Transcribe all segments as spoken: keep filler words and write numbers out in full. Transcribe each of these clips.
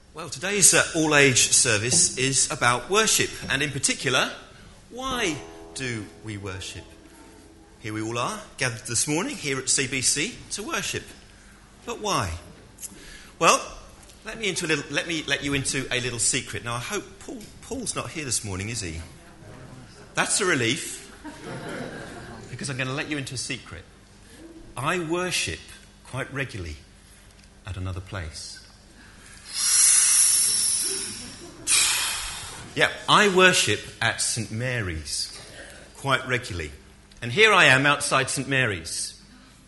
Well, today's uh, all-age service is about worship, and in particular, why do we worship? Here we all are, gathered this morning here at C B C to worship. But why? Well, let me into a little, let me let you into a little secret. Now, I hope Paul, Paul's not here this morning, is he? That's a relief, because I'm going to let you into a secret. I worship quite regularly at another place. Yeah, I worship at St Mary's quite regularly. And here I am outside St Mary's.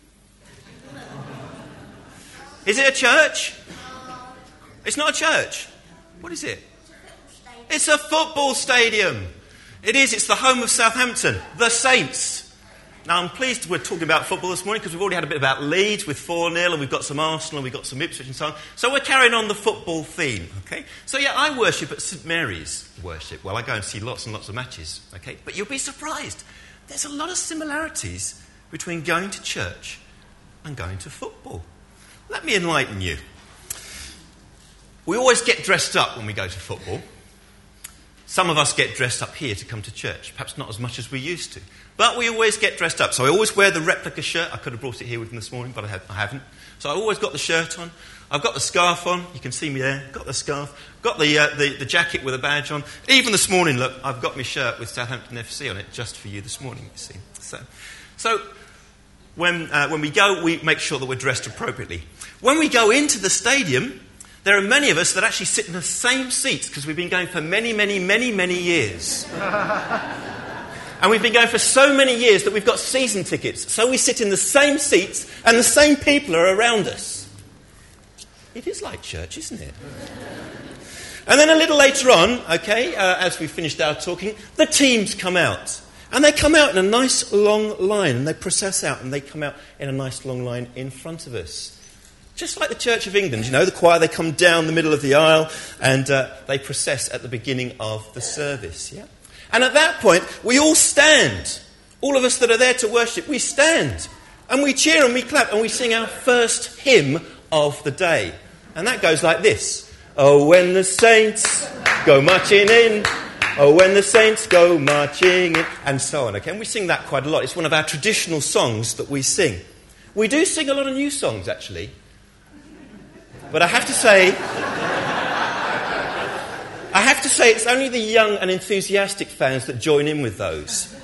Is it a church? It's not a church. What is it? It's a football stadium. It is. It's the home of Southampton, the Saints. Now, I'm pleased we're talking about football this morning because we've already had a bit about Leeds with four nil and we've got some Arsenal and we've got some Ipswich and so on. So we're carrying on the football theme, okay? So, yeah, I worship at St Mary's worship. Well, I go and see lots and lots of matches, okay? But you'll be surprised. There's a lot of similarities between going to church and going to football. Let me enlighten you. We always get dressed up when we go to football. Some of us get dressed up here to come to church, perhaps not as much as we used to. But we always get dressed up. So I always wear the replica shirt. I could have brought it here with me this morning, but I, have, I haven't. So I've always got the shirt on. I've got the scarf on. You can see me there. Got the scarf. Got the, uh, the, the jacket with a badge on. Even this morning, look, I've got my shirt with Southampton F C on it just for you this morning, you see. So, so when, uh, when we go, we make sure that we're dressed appropriately. When we go into the stadium, there are many of us that actually sit in the same seats because we've been going for many, many, many, many years. And we've been going for so many years that we've got season tickets. So we sit in the same seats and the same people are around us. It is like church, isn't it? And then a little later on, okay, uh, as we finished our talking, the teams come out. And they come out in a nice long line and they process out and they come out in a nice long line in front of us. Just like the Church of England, you know, the choir, they come down the middle of the aisle and uh, they process at the beginning of the service, yeah? And at that point, we all stand. All of us that are there to worship, we stand. And we cheer and we clap and we sing our first hymn of the day. And that goes like this. Oh, when the saints go marching in. Oh, when the saints go marching in. And so on, okay? And we sing that quite a lot. It's one of our traditional songs that we sing. We do sing a lot of new songs, actually. But I have to say... I have to say it's only the young and enthusiastic fans that join in with those.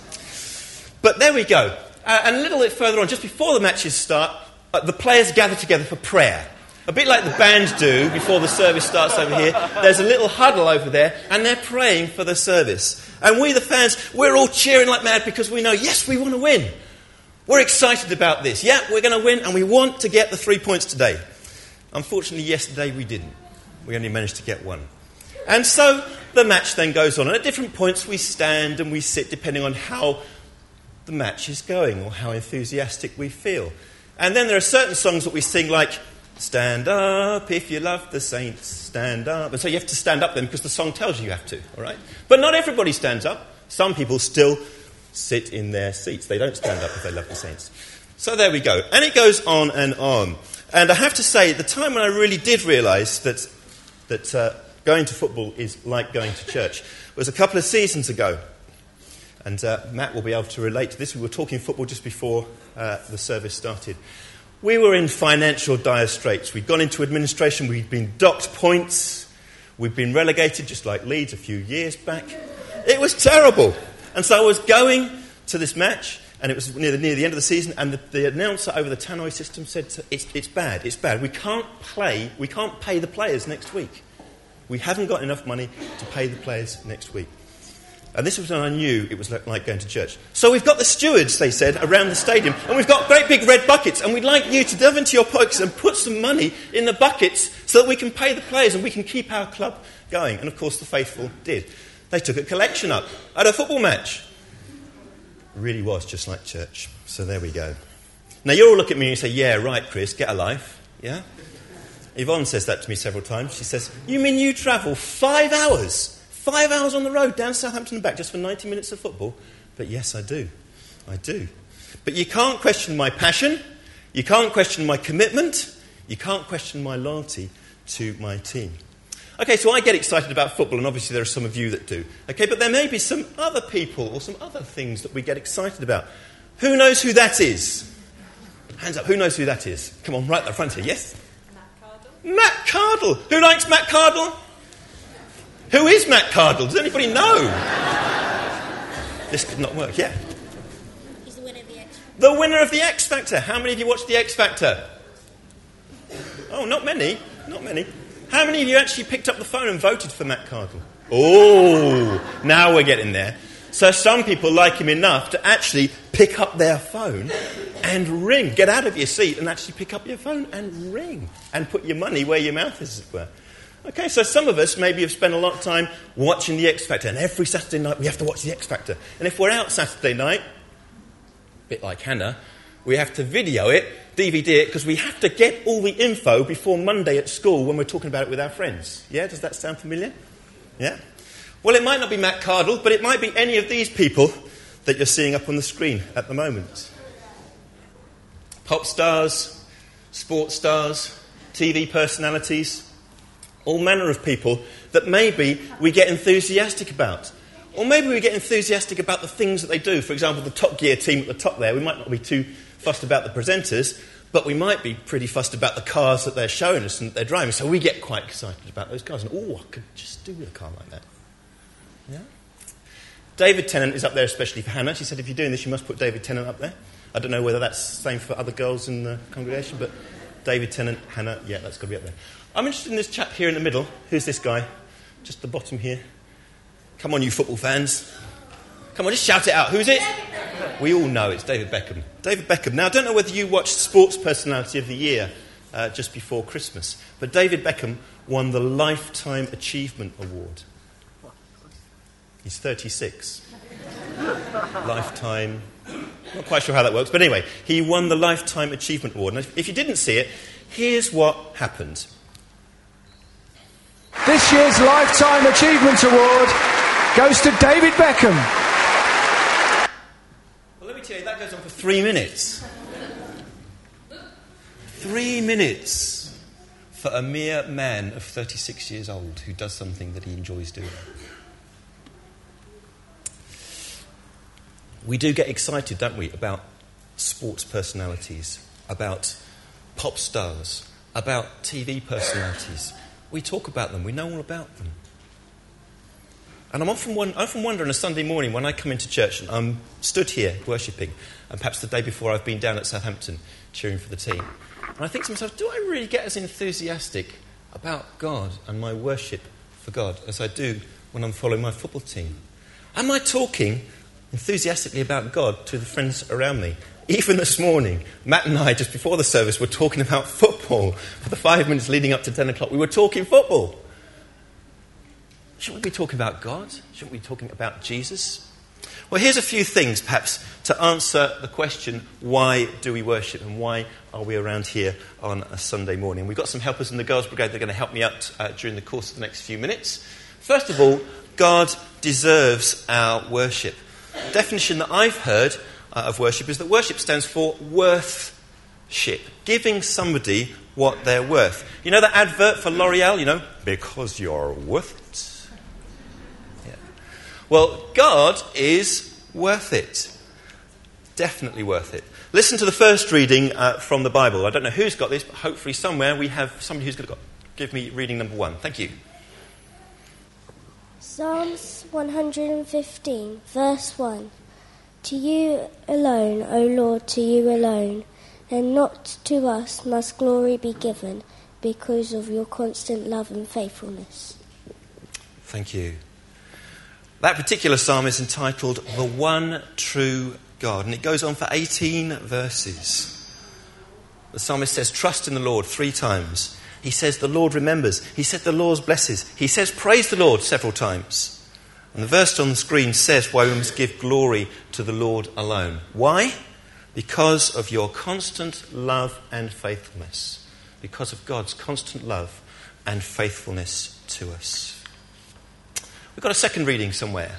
But there we go. Uh, and a little bit further on, just before the matches start, uh, the players gather together for prayer. A bit like the band do before the service starts over here. There's a little huddle over there, and they're praying for the service. And we, the fans, we're all cheering like mad because we know, yes, we want to win. We're excited about this. Yeah, we're going to win, and we want to get the three points today. Unfortunately, yesterday we didn't. We only managed to get one. And so the match then goes on. And at different points we stand and we sit depending on how the match is going or how enthusiastic we feel. And then there are certain songs that we sing like, stand up if you love the saints, stand up. And so you have to stand up then because the song tells you you have to, all right? But not everybody stands up. Some people still sit in their seats. They don't stand up if they love the saints. So there we go. And it goes on and on. And I have to say, the time when I really did realise that... that uh, going to football is like going to church. It was a couple of seasons ago. And uh, Matt will be able to relate to this. We were talking football just before uh, the service started. We were in financial dire straits. We'd gone into administration. We'd been docked points. We'd been relegated, just like Leeds a few years back. It was terrible. And so I was going to this match, and it was near the, near the end of the season, and the, the announcer over the tannoy system said, it's, it's bad, it's bad. We can't play, we can't pay the players next week. We haven't got enough money to pay the players next week. And this was when I knew it was like going to church. So we've got the stewards, they said, around the stadium, and we've got great big red buckets, and we'd like you to delve into your pockets and put some money in the buckets so that we can pay the players and we can keep our club going. And of course the faithful did. They took a collection up at a football match. It really was just like church. So there we go. Now you all look at me and you say, yeah, right, Chris, get a life. Yeah? Yvonne says that to me several times. She says, you mean you travel five hours, five hours on the road down Southampton and back just for ninety minutes of football? But yes, I do. I do. But you can't question my passion. You can't question my commitment. You can't question my loyalty to my team. Okay, so I get excited about football, and obviously there are some of you that do. Okay, but there may be some other people or some other things that we get excited about. Who knows who that is? Hands up, who knows who that is? Come on, right at the front here, yes? Matt Cardle. Matt Cardle. Who likes Matt Cardle? Who is Matt Cardle? Does anybody know? This could not work, yeah. He's the winner of the X Factor. The winner of the X Factor. How many of you watched the X Factor? Oh, not many. Not many. How many of you actually picked up the phone and voted for Matt Cardle? Oh, now we're getting there. So some people like him enough to actually pick up their phone and ring. Get out of your seat and actually pick up your phone and ring. And put your money where your mouth is, as it were. Okay, so some of us maybe have spent a lot of time watching the X Factor. And every Saturday night we have to watch the X Factor. And if we're out Saturday night, a bit like Hannah, we have to video it, D V D it, because we have to get all the info before Monday at school when we're talking about it with our friends. Yeah, does that sound familiar? Yeah? Well, it might not be Matt Cardle, but it might be any of these people that you're seeing up on the screen at the moment. Pop stars, sports stars, T V personalities, all manner of people that maybe we get enthusiastic about. Or maybe we get enthusiastic about the things that they do. For example, the Top Gear team at the top there, we might not be too fussed about the presenters, but we might be pretty fussed about the cars that they're showing us and that they're driving. So we get quite excited about those cars. And, oh, I could just do a car like that. Yeah? David Tennant is up there especially for Hannah. She said, if you're doing this, you must put David Tennant up there. I don't know whether that's the same for other girls in the congregation, but David Tennant, Hannah, yeah, that's got to be up there. I'm interested in this chap here in the middle. Who's this guy? Just the bottom here. Come on, you football fans. Come on, just shout it out. Who's it? We all know it's David Beckham. David Beckham. Now, I don't know whether you watched Sports Personality of the Year uh, just before Christmas, but David Beckham won the Lifetime Achievement Award. He's thirty-six. Lifetime... Not quite sure how that works, but anyway, he won the Lifetime Achievement Award. And if you didn't see it, here's what happened. This year's Lifetime Achievement Award goes to David Beckham. Well, let me tell you, that goes on for three minutes. Three minutes for a mere man of thirty-six years old who does something that he enjoys doing. We do get excited, don't we, about sports personalities, about pop stars, about T V personalities. We talk about them. We know all about them. And I'm often, one, I often wonder on a Sunday morning when I come into church and I'm stood here worshipping, and perhaps the day before I've been down at Southampton cheering for the team. And I think to myself, do I really get as enthusiastic about God and my worship for God as I do when I'm following my football team? Am I talking enthusiastically about God to the friends around me? Even this morning, Matt and I, just before the service, were talking about football. For the five minutes leading up to ten o'clock, we were talking football. Shouldn't we be talking about God? Shouldn't we be talking about Jesus? Well, here's a few things, perhaps, to answer the question, why do we worship and why are we around here on a Sunday morning? We've got some helpers in the Girls' Brigade that are going to help me out uh, during the course of the next few minutes. First of all, God deserves our worship. The definition that I've heard uh, of worship is that worship stands for worth-ship, giving somebody what they're worth. You know that advert for L'Oreal, you know, because you're worth it. Yeah. Well, God is worth it. Definitely worth it. Listen to the first reading uh, from the Bible. I don't know who's got this, but hopefully somewhere we have somebody who's going to give me reading number one. Thank you. Psalms one hundred fifteen, verse one. To you alone, O Lord, to you alone, and not to us must glory be given, because of your constant love and faithfulness. Thank you. That particular psalm is entitled The One True God, and it goes on for eighteen verses. The psalmist says, trust in the Lord three times. He says the Lord remembers. He said the Lord blesses. He says praise the Lord several times. And the verse on the screen says why we must give glory to the Lord alone. Why? Because of your constant love and faithfulness. Because of God's constant love and faithfulness to us. We've got a second reading somewhere.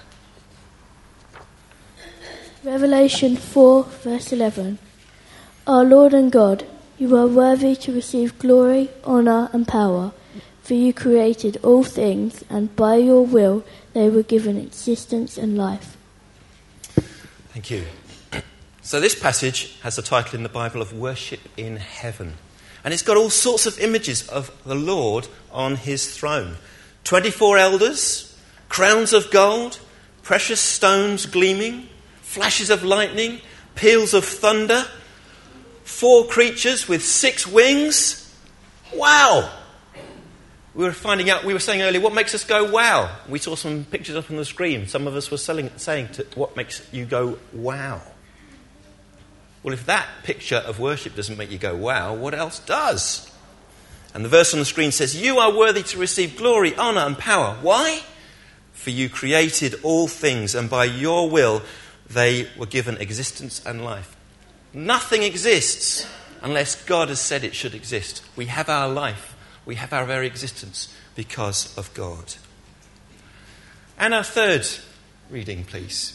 Revelation four, verse eleven. Our Lord and God, you are worthy to receive glory, honour and power, For you created all things, and by your will they were given existence and life. Thank you. So this passage has the title in the Bible of Worship in Heaven. And it's got all sorts of images of the Lord on his throne. twenty-four elders, crowns of gold, precious stones gleaming, flashes of lightning, peals of thunder, four creatures with six wings. Wow! We were finding out, we were saying earlier, what makes us go wow? We saw some pictures up on the screen. Some of us were selling, saying to, what makes you go wow? Well, if that picture of worship doesn't make you go wow, what else does? And the verse on the screen says, you are worthy to receive glory, honour and power. Why? For you created all things, and by your will they were given existence and life. Nothing exists unless God has said it should exist. We have our life, we have our very existence because of God. And our third reading, please.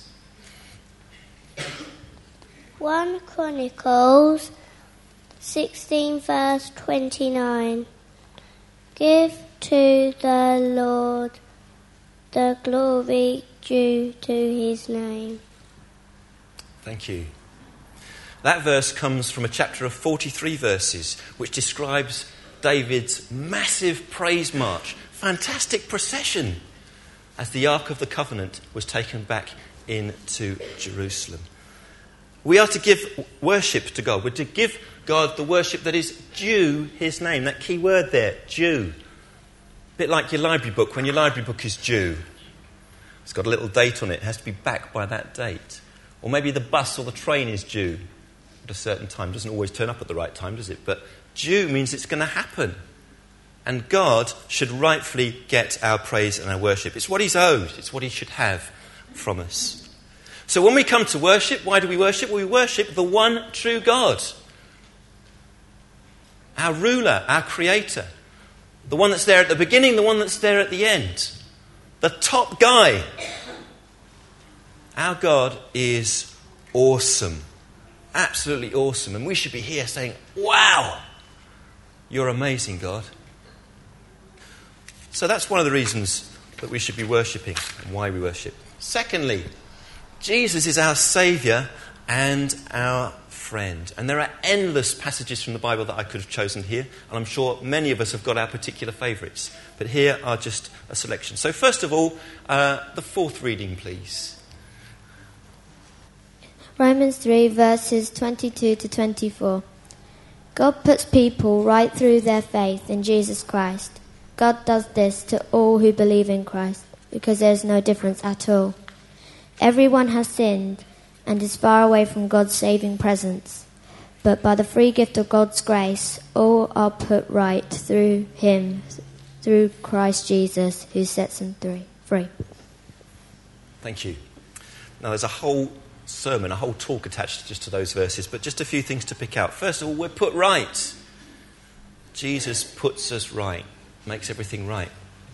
First Chronicles sixteen verse twenty-nine. Give to the Lord the glory due to his name. Thank you. That verse comes from a chapter of forty-three verses, which describes David's massive praise march, fantastic procession, as the Ark of the Covenant was taken back into Jerusalem. We are to give worship to God. We're to give God the worship that is due his name. That key word there, due. A bit like your library book, when your library book is due. It's got a little date on it. It has to be back by that date. Or maybe the bus or the train is due at a certain time. It doesn't always turn up at the right time, does it? But due means it's going to happen. And God should rightfully get our praise and our worship. It's what he's owed. It's what he should have from us. So when we come to worship, why do we worship? Well, we worship the one true God. Our ruler, our creator. The one that's there at the beginning, the one that's there at the end. The top guy. Our God is awesome. Absolutely awesome. And we should be here saying, wow, you're amazing, God. So that's one of the reasons that we should be worshipping and why we worship. Secondly, Jesus is our Saviour and our friend. And there are endless passages from the Bible that I could have chosen here, and I'm sure many of us have got our particular favourites. But here are just a selection. So first of all, uh, the fourth reading, please. Romans three, verses twenty-two to twenty-four. God puts people right through their faith in Jesus Christ. God does this to all who believe in Christ, because there is no difference at all. Everyone has sinned and is far away from God's saving presence. But by the free gift of God's grace, all are put right through him, through Christ Jesus, who sets them free. Thank you. Now there's a whole sermon, a whole talk attached just to those verses, but just a few things to pick out. First of all, we're put right. Jesus puts us right, makes everything right.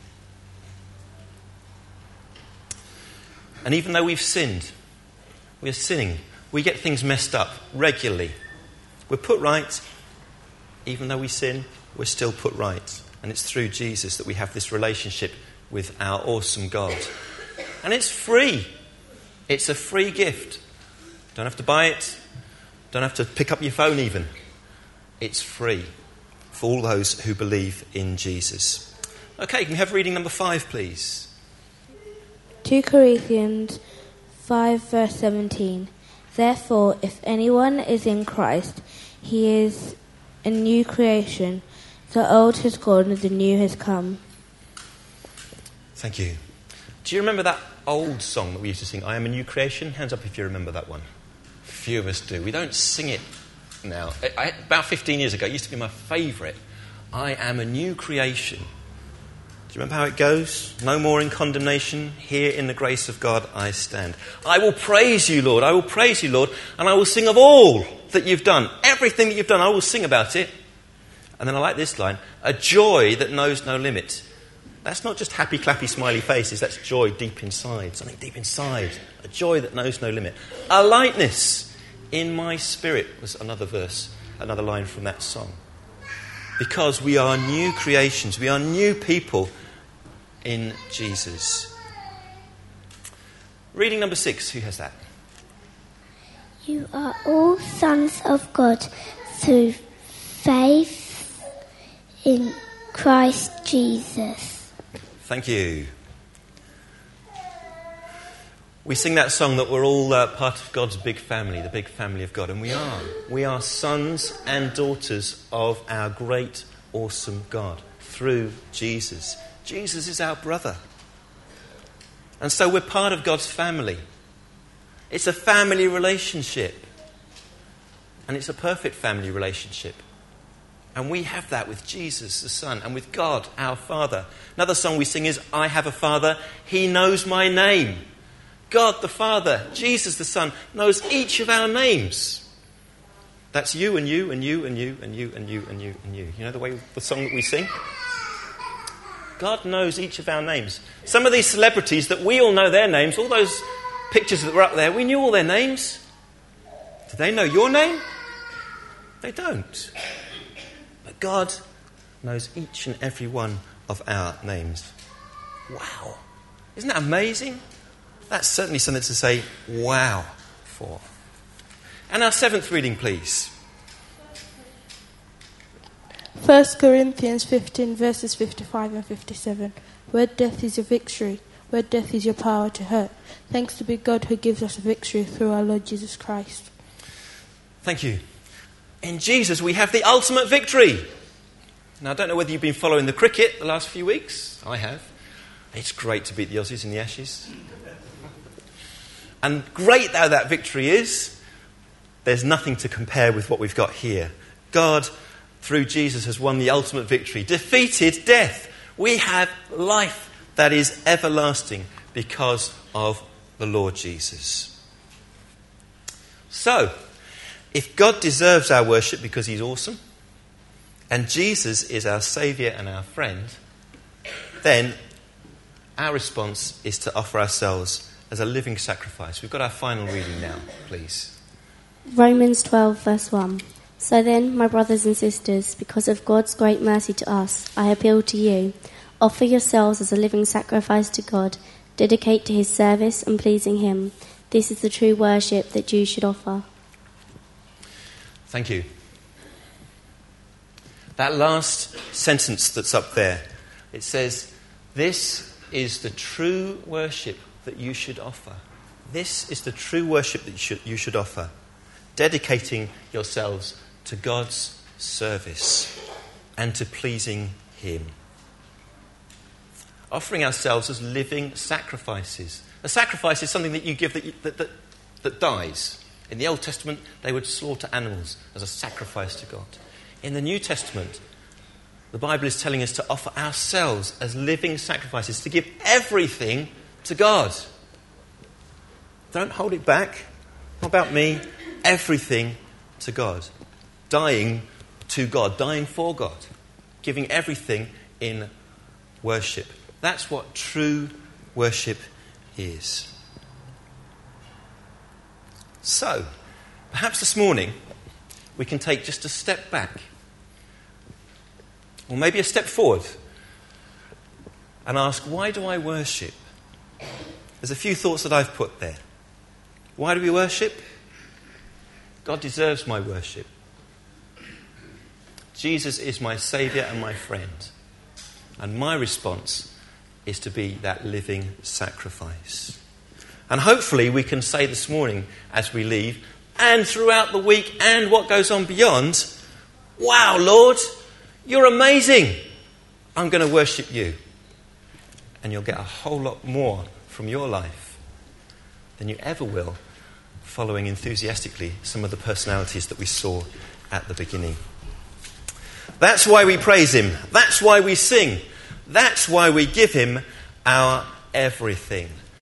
And even though we've sinned, we are sinning, we get things messed up regularly. We're put right, even though we sin, we're still put right. And it's through Jesus that we have this relationship with our awesome God. And it's free. It's a free gift. Don't have to buy it. Don't have to pick up your phone even. It's free for all those who believe in Jesus. Okay, can we have reading number five, please? Second Corinthians five verse seventeen. Therefore, if anyone is in Christ, he is a new creation. The old has gone and the new has come. Thank you. Do you remember that old song that we used to sing, I Am a New Creation? Hands up if you remember that one. A few of us do. We don't sing it now. I, I, about fifteen years ago, it used to be my favourite. I am a new creation. Do you remember how it goes? No more in condemnation. Here in the grace of God I stand. I will praise you, Lord. I will praise you, Lord. And I will sing of all that you've done. Everything that you've done, I will sing about it. And then I like this line. A joy that knows no limit. That's not just happy, clappy, smiley faces. That's joy deep inside. Something deep inside. A joy that knows no limit. A lightness in my spirit was another verse, another line from that song. because we are new creations. We are new people in Jesus. Reading number six, who has that? You are all sons of God through faith in Christ Jesus. Thank you. We sing that song that we're all uh, part of God's big family, the big family of God, and we are. We are sons and daughters of our great, awesome God through Jesus. Jesus is our brother. And so we're part of God's family. It's a family relationship. And it's a perfect family relationship. And we have that with Jesus, the Son, and with God, our Father. Another song we sing is, I have a Father, He knows my name. God the Father, Jesus the Son, knows each of our names. That's you and you and you and you and you and you and you and you. You know the way the song that we sing? God knows each of our names. Some of these celebrities that we all know their names, all those pictures that were up there, we knew all their names. Do they know your name? They don't. But God knows each and every one of our names. Wow. Isn't that amazing? That's certainly something to say wow for. And our seventh reading, please. First Corinthians fifteen, verses fifty-five and fifty-seven. Where death is your victory, where death is your power to hurt. Thanks to be God who gives us a victory through our Lord Jesus Christ. Thank you. In Jesus we have the ultimate victory. Now I don't know whether you've been following the cricket the last few weeks. I have. It's great to beat the Aussies in the Ashes. And great though that victory is, there's nothing to compare with what we've got here. God, through Jesus, has won the ultimate victory, defeated death. We have life that is everlasting because of the Lord Jesus. So, if God deserves our worship because he's awesome, and Jesus is our saviour and our friend, then our response is to offer ourselves as a living sacrifice. We've got our final reading now, please. Romans twelve, verse one. So then, my brothers and sisters, because of God's great mercy to us, I appeal to you. Offer yourselves as a living sacrifice to God. Dedicate to his service and pleasing him. This is the true worship that you should offer. Thank you. That last sentence that's up there, it says, this is the true worship that you should offer. This is the true worship that you should, you should offer. Dedicating yourselves to God's service and to pleasing him. Offering ourselves as living sacrifices. A sacrifice is something that you give that, you, that, that, that dies. In the Old Testament, they would slaughter animals as a sacrifice to God. In the New Testament, the Bible is telling us to offer ourselves as living sacrifices, to give everything to God. Don't hold it back. Not about me. Everything to God. Dying to God. Dying for God. Giving everything in worship. That's what true worship is. So, perhaps this morning we can take just a step back. Or maybe a step forward. And ask, why do I worship? There's a few thoughts that I've put there. Why do we worship? God deserves my worship. Jesus is my saviour and my friend. And my response is to be that living sacrifice. And hopefully we can say this morning as we leave, and throughout the week and what goes on beyond, wow, Lord, you're amazing. I'm going to worship you. And you'll get a whole lot more from your life than you ever will following enthusiastically some of the personalities that we saw at the beginning. That's why we praise him. That's why we sing. That's why we give him our everything.